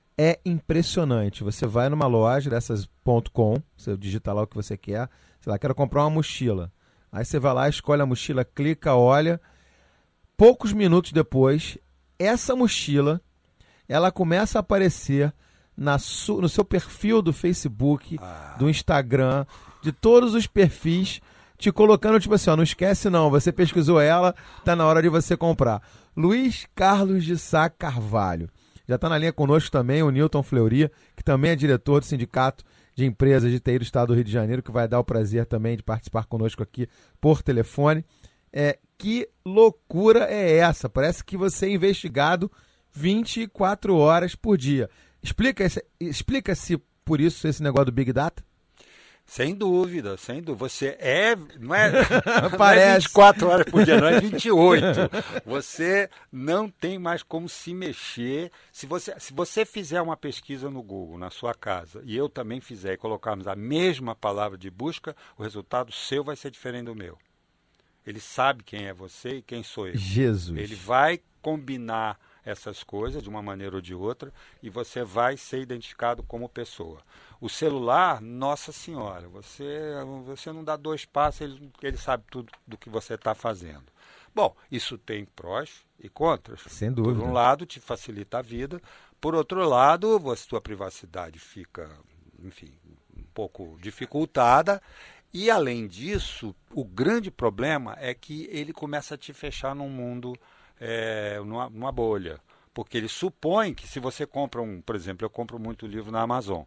É impressionante. Você vai numa loja dessas ponto com, você digita lá o que você quer, sei lá, quero comprar uma mochila. Aí você vai lá, escolhe a mochila, clica, olha. Poucos minutos depois, essa mochila, ela começa a aparecer na su- no seu perfil do Facebook, ah. do Instagram, de todos os perfis, te colocando, tipo assim, ó, não esquece não, você pesquisou ela, tá na hora de você comprar. Luiz Carlos de Sá Carvalho. Já está na linha conosco também o Newton Fleury, que também é diretor do Sindicato de Empresas de T I do Estado do Rio de Janeiro, que vai dar o prazer também de participar conosco aqui por telefone. É, que loucura é essa? Parece que você é investigado vinte e quatro horas por dia. Explica-se explica por isso esse negócio do Big Data? Sem dúvida, sem dúvida. Você é, não é, não é vinte e quatro horas por dia, não é vinte e oito. Você não tem mais como se mexer. Se você, se você fizer uma pesquisa no Google, na sua casa, e eu também fizer e colocarmos a mesma palavra de busca, o resultado seu vai ser diferente do meu. Ele sabe quem é você e quem sou eu. Jesus. Ele vai combinar essas coisas de uma maneira ou de outra e você vai ser identificado como pessoa. O celular, nossa senhora, você, você não dá dois passos, ele, ele sabe tudo do que você está fazendo. Bom, isso tem prós e contras. Sem dúvida. Por um lado, te facilita a vida. Por outro lado, a sua privacidade fica, enfim, um pouco dificultada. E, além disso, o grande problema é que ele começa a te fechar num mundo, é, numa, numa bolha. Porque ele supõe que se você compra um, por exemplo, eu compro muito livro na Amazon.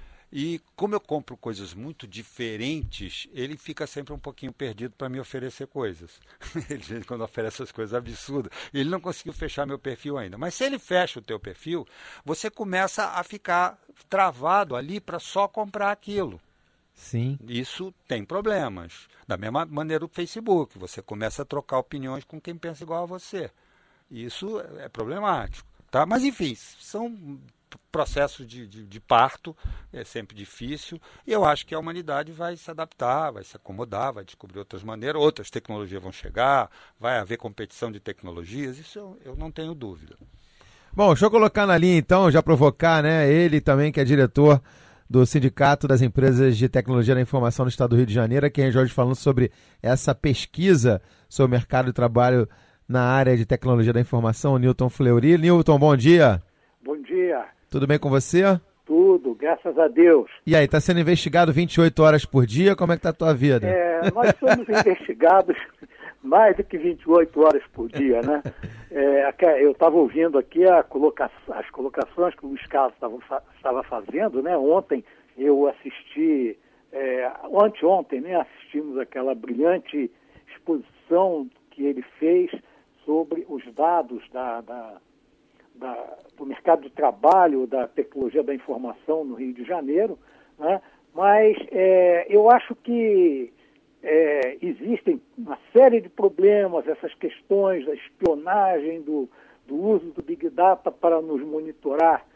E como eu compro coisas muito diferentes, ele fica sempre um pouquinho perdido para me oferecer coisas. Ele, quando oferece essas coisas absurdas, ele não conseguiu fechar meu perfil ainda. Mas se ele fecha o teu perfil, você começa a ficar travado ali para só comprar aquilo. Sim. Isso tem problemas. Da mesma maneira o Facebook, você começa a trocar opiniões com quem pensa igual a você. Isso é problemático. Tá? Mas, enfim, são processos de, de, de parto, é sempre difícil, e eu acho que a humanidade vai se adaptar, vai se acomodar, vai descobrir outras maneiras, outras tecnologias vão chegar, vai haver competição de tecnologias, isso eu, eu não tenho dúvida. Bom, deixa eu colocar na linha então, já provocar, né, ele também que é diretor do Sindicato das Empresas de Tecnologia da Informação no Estado do Rio de Janeiro, aqui é Jorge falando sobre essa pesquisa sobre o mercado de trabalho na área de tecnologia da informação, o Newton Fleury. Newton, bom dia. Bom dia. Tudo bem com você? Tudo, graças a Deus. E aí, está sendo investigado vinte e oito horas por dia? Como é que está a tua vida? É, nós somos investigados mais do que vinte e oito horas por dia, né? É, eu estava ouvindo aqui a coloca... as colocações que o Luiz Carlos estava fazendo, né? Ontem eu assisti, é, anteontem, né? Assistimos aquela brilhante exposição que ele fez sobre os dados da, da, da, do mercado de trabalho, da tecnologia da informação no Rio de Janeiro, né? Mas é, eu acho que é, existem uma série de problemas, essas questões da espionagem, do, do uso do Big Data para nos monitorar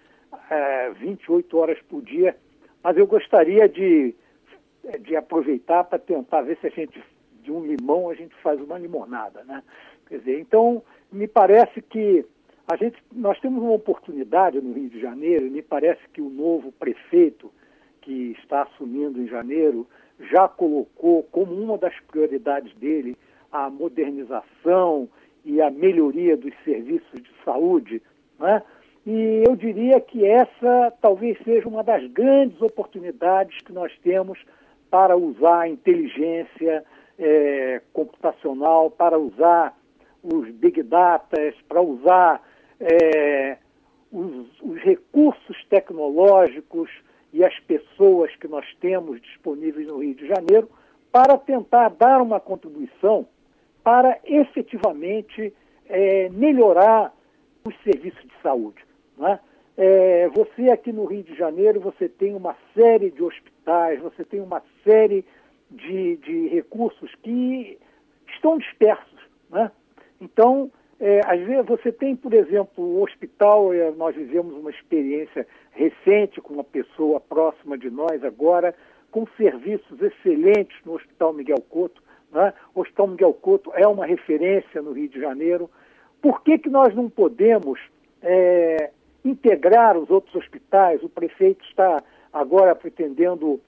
é, vinte e oito horas por dia, mas eu gostaria de, de aproveitar para tentar ver se a gente de um limão a gente faz uma limonada, né? Quer dizer, então, me parece que a gente, nós temos uma oportunidade no Rio de Janeiro, e me parece que o novo prefeito que está assumindo em janeiro já colocou como uma das prioridades dele a modernização e a melhoria dos serviços de saúde, né? E eu diria que essa talvez seja uma das grandes oportunidades que nós temos para usar a inteligência é, computacional, para usar os big data, para usar é, os, os recursos tecnológicos e as pessoas que nós temos disponíveis no Rio de Janeiro para tentar dar uma contribuição para efetivamente é, melhorar os serviços de saúde, né? É, você aqui no Rio de Janeiro, você tem uma série de hospitais, você tem uma série de, de recursos que estão dispersos, né? Então, é, às vezes você tem, por exemplo, o hospital, é, nós vivemos uma experiência recente com uma pessoa próxima de nós agora, com serviços excelentes no Hospital Miguel Couto, né? O Hospital Miguel Couto é uma referência no Rio de Janeiro. Por que que nós não podemos é, integrar os outros hospitais? O prefeito está agora pretendendo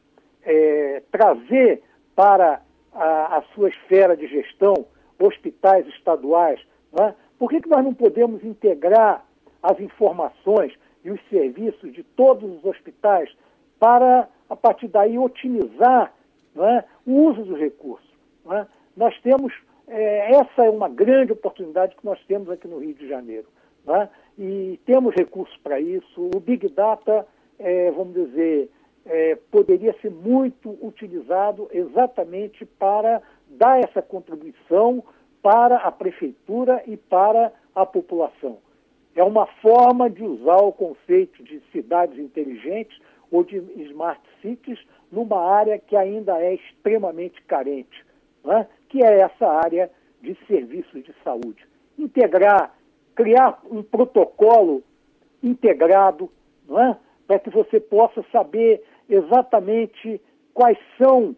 é, trazer para a, a sua esfera de gestão hospitais estaduais, né? Por que que nós não podemos integrar as informações e os serviços de todos os hospitais para, a partir daí, otimizar, né, o uso dos recursos, né? Nós temos, é, essa é uma grande oportunidade que nós temos aqui no Rio de Janeiro, né? E temos recursos para isso. O Big Data, é, vamos dizer, é, poderia ser muito utilizado exatamente para dar essa contribuição para a prefeitura e para a população. É uma forma de usar o conceito de cidades inteligentes ou de smart cities numa área que ainda é extremamente carente, né? Que é essa área de serviços de saúde. Integrar, criar um protocolo integrado, né? Para que você possa saber exatamente quais são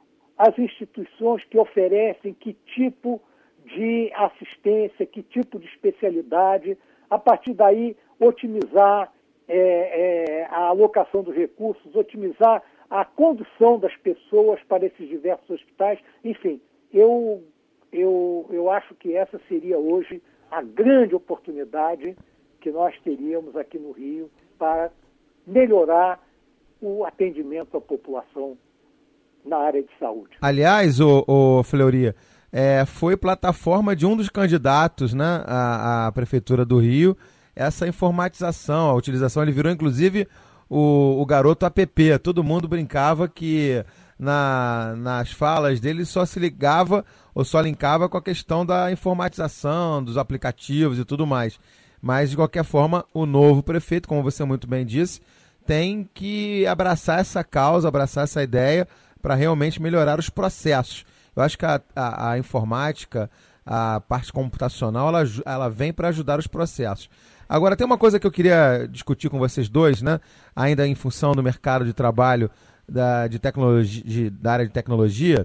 as instituições que oferecem que tipo de assistência, que tipo de especialidade, a partir daí otimizar é, é, a alocação dos recursos, otimizar a condução das pessoas para esses diversos hospitais. Enfim, eu, eu, eu acho que essa seria hoje a grande oportunidade que nós teríamos aqui no Rio para melhorar o atendimento à população na área de saúde. Aliás, o, o Fleury, é, foi plataforma de um dos candidatos, né, à, à Prefeitura do Rio, essa informatização, a utilização. Ele virou, inclusive, o, o garoto app. Todo mundo brincava que na, nas falas dele só se ligava ou só linkava com a questão da informatização, dos aplicativos e tudo mais. Mas, de qualquer forma, o novo prefeito, como você muito bem disse, tem que abraçar essa causa, abraçar essa ideia para realmente melhorar os processos. Eu acho que a, a, a informática, a parte computacional, ela, ela vem para ajudar os processos. Agora, tem uma coisa que eu queria discutir com vocês dois, né? Ainda em função do mercado de trabalho da, de tecnologia, de, da área de tecnologia.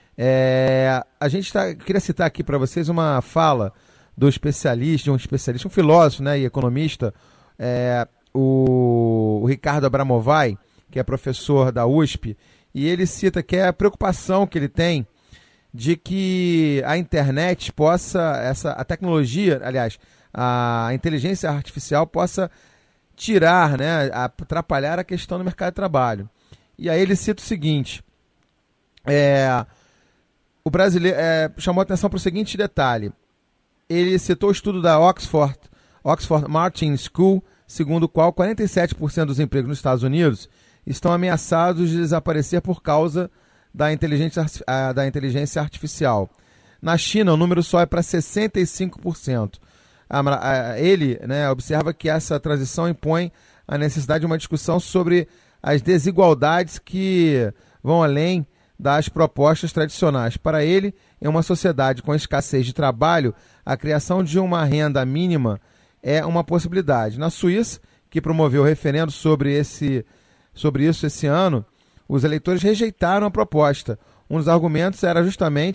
É, a gente tá, queria citar aqui para vocês uma fala do especialista, de um especialista, um filósofo, né, e economista, é, o, o Ricardo Abramovay, que é professor da U S P, e ele cita que é a preocupação que ele tem de que a internet possa, essa, a tecnologia, aliás, a inteligência artificial possa tirar, né, atrapalhar a questão do mercado de trabalho. E aí ele cita o seguinte, é, o brasileiro é, chamou a atenção para o seguinte detalhe, ele citou o estudo da Oxford, Oxford Martin School, segundo o qual quarenta e sete por cento dos empregos nos Estados Unidos estão ameaçados de desaparecer por causa da inteligência, da inteligência artificial. Na China, o número sobe para sessenta e cinco por cento. Ele, né, observa que essa transição impõe a necessidade de uma discussão sobre as desigualdades que vão além das propostas tradicionais. Para ele, em uma sociedade com escassez de trabalho, a criação de uma renda mínima é uma possibilidade. Na Suíça, que promoveu o referendo sobre, esse, sobre isso esse ano, os eleitores rejeitaram a proposta. Um dos argumentos era justamente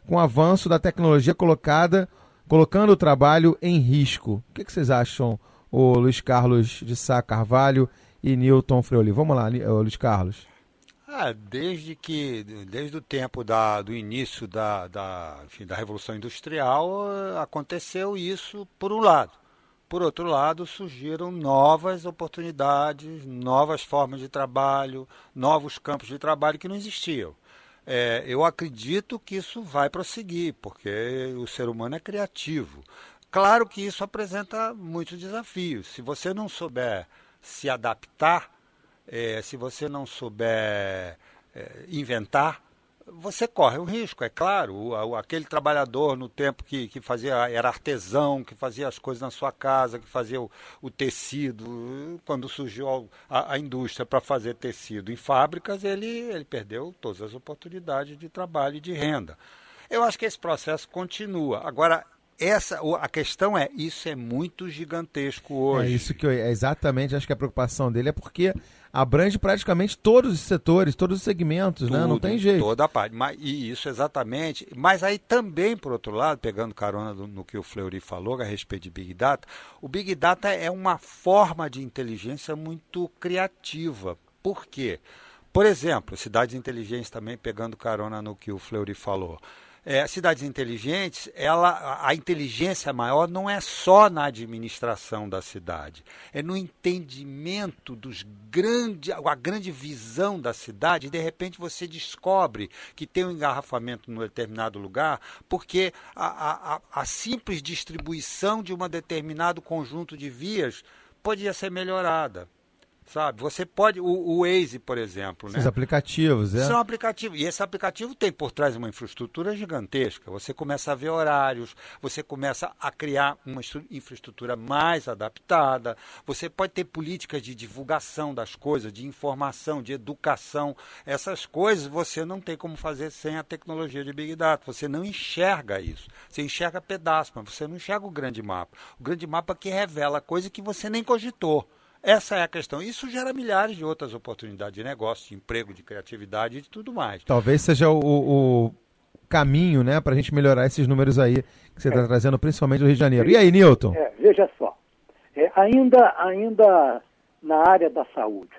com o avanço da tecnologia colocada, colocando o trabalho em risco. O que, que vocês acham, o Luiz Carlos de Sá Carvalho e Newton Freoli? Vamos lá, Luiz Carlos. Ah, desde que, desde o tempo da, do início da, da, enfim, da Revolução Industrial, aconteceu isso por um lado. Por outro lado, surgiram novas oportunidades, novas formas de trabalho, novos campos de trabalho que não existiam. É, eu acredito que isso vai prosseguir, porque o ser humano é criativo. Claro que isso apresenta muitos desafios. Se você não souber se adaptar, é, se você não souber é, inventar, você corre um risco, é claro. O, aquele trabalhador no tempo que, que fazia, era artesão, que fazia as coisas na sua casa, que fazia o, o tecido, quando surgiu a, a indústria para fazer tecido em fábricas, ele, ele perdeu todas as oportunidades de trabalho e de renda. Eu acho que esse processo continua. Agora, essa, a questão é, isso é muito gigantesco hoje. É isso que eu, é exatamente, acho que a preocupação dele é porque abrange praticamente todos os setores, todos os segmentos, Tudo, né? Não tem jeito. Toda a parte. Mas, e isso exatamente. Mas aí também, por outro lado, pegando carona do, no que o Fleury falou a respeito de Big Data, o Big Data é uma forma de inteligência muito criativa. Por quê? Por exemplo, cidades inteligentes também, pegando carona no que o Fleury falou. É, cidades inteligentes, ela, a inteligência maior não é só na administração da cidade, é no entendimento dos grande, a grande visão da cidade, e de repente você descobre que tem um engarrafamento num determinado lugar, porque a, a, a simples distribuição de um determinado conjunto de vias podia ser melhorada. Sabe? Você pode, o, o Waze, por exemplo, né? Esses aplicativos, é? São aplicativos. E esse aplicativo tem por trás uma infraestrutura gigantesca. Você começa a ver horários, você começa a criar uma infraestrutura mais adaptada, você pode ter políticas de divulgação das coisas, de informação, de educação. Essas coisas você não tem como fazer sem a tecnologia de Big Data. Você não enxerga isso. Você enxerga pedaços, mas você não enxerga o grande mapa. O grande mapa que revela coisa que você nem cogitou. Essa é a questão. Isso gera milhares de outras oportunidades de negócio, de emprego, de criatividade e de tudo mais. Talvez seja o, o caminho, né, para a gente melhorar esses números aí que você está é. trazendo, principalmente do Rio de Janeiro. E aí, Newton? É, veja só, é, ainda, ainda na área da saúde,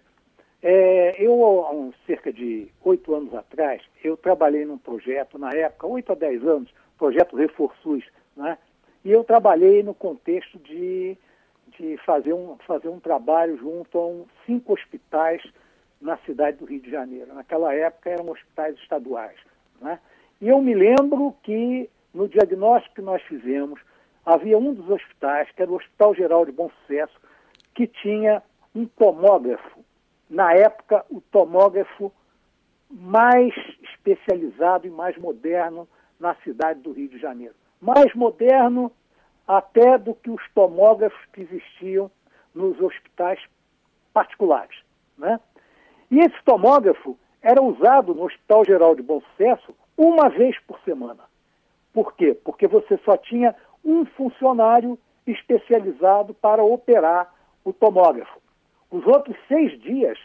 é, eu, há uns cerca de oito anos atrás, eu trabalhei num projeto, na época, oito a dez anos, projeto Reforçus, né, e eu trabalhei no contexto de de fazer um, fazer um trabalho junto a um, cinco hospitais na cidade do Rio de Janeiro. Naquela época eram hospitais estaduais, né? E eu me lembro que no diagnóstico que nós fizemos, havia um dos hospitais, que era o Hospital Geral de Bom Sucesso, que tinha um tomógrafo. Na época, o tomógrafo mais especializado e mais moderno na cidade do Rio de Janeiro. Mais moderno até do que os tomógrafos que existiam nos hospitais particulares, né? E esse tomógrafo era usado no Hospital Geral de Bom Sucesso uma vez por semana. Por quê? Porque você só tinha um funcionário especializado para operar o tomógrafo. Os outros seis dias,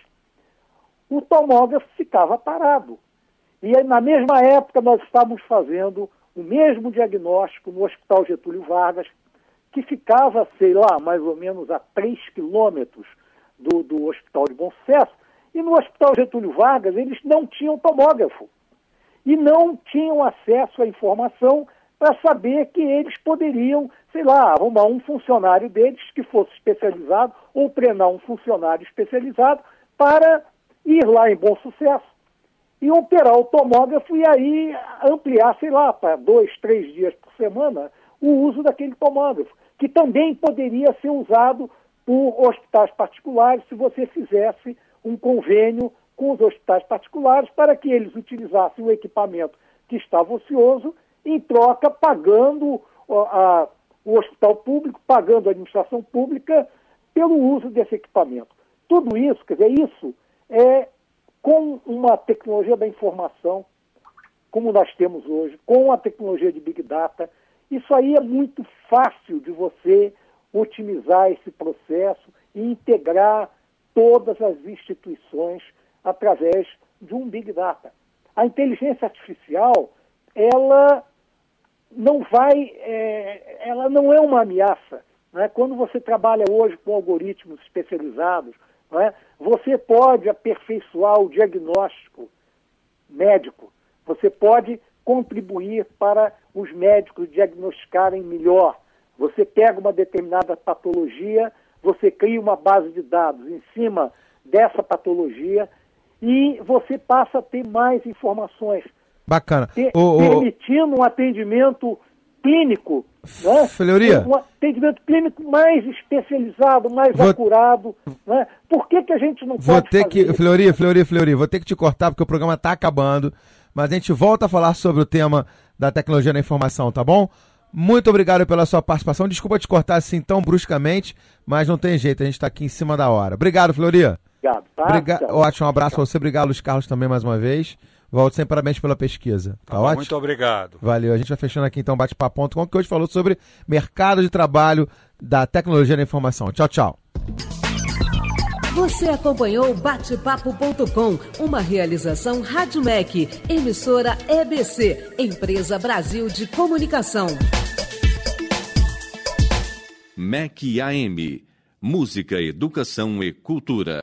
o tomógrafo ficava parado. E aí, na mesma época, nós estávamos fazendo o mesmo diagnóstico no Hospital Getúlio Vargas, que ficava, sei lá, mais ou menos a três quilômetros do, do Hospital de Bom Sucesso. E no Hospital Getúlio Vargas, eles não tinham tomógrafo. E não tinham acesso à informação para saber que eles poderiam, sei lá, arrumar um funcionário deles que fosse especializado ou treinar um funcionário especializado para ir lá em Bom Sucesso e operar o tomógrafo e aí ampliar, sei lá, para dois, três dias por semana o uso daquele tomógrafo, que também poderia ser usado por hospitais particulares se você fizesse um convênio com os hospitais particulares para que eles utilizassem o equipamento que estava ocioso, em troca pagando a, a, o hospital público, pagando a administração pública pelo uso desse equipamento. Tudo isso, quer dizer, isso é com uma tecnologia da informação, como nós temos hoje, com a tecnologia de Big Data, isso aí é muito fácil de você otimizar esse processo e integrar todas as instituições através de um Big Data. A inteligência artificial, ela não vai, é, ela não é uma ameaça. Né? Quando você trabalha hoje com algoritmos especializados, né, você pode aperfeiçoar o diagnóstico médico, você pode contribuir para os médicos diagnosticarem melhor. Você pega uma determinada patologia, você cria uma base de dados em cima dessa patologia e você passa a ter mais informações. Bacana. Per- o, permitindo um atendimento clínico, né? Fleury. Um atendimento clínico mais especializado, mais Vou... acurado. Né? Por que, que a gente não vou pode ter fazer que isso? Fleury, Fleury, Fleury, vou ter que te cortar porque o programa está acabando, mas a gente volta a falar sobre o tema da tecnologia da informação, tá bom? Muito obrigado pela sua participação. Desculpa te cortar assim tão bruscamente, mas não tem jeito, a gente está aqui em cima da hora. Obrigado, Fleury. Obrigado. Tá? Obriga... Tchau. Ótimo, um abraço para você. Obrigado, Luiz Carlos, também mais uma vez. Volto sempre, parabéns pela pesquisa. Tá, Tá bom, ótimo? muito obrigado. Valeu. A gente vai fechando aqui então o bate-papo ponto com, que hoje falou sobre mercado de trabalho da tecnologia da informação. Tchau, tchau. Você acompanhou o Bate-Papo ponto com, uma realização Rádio M E C, emissora E B C, Empresa Brasil de Comunicação. M E C A M, Música, Educação e Cultura.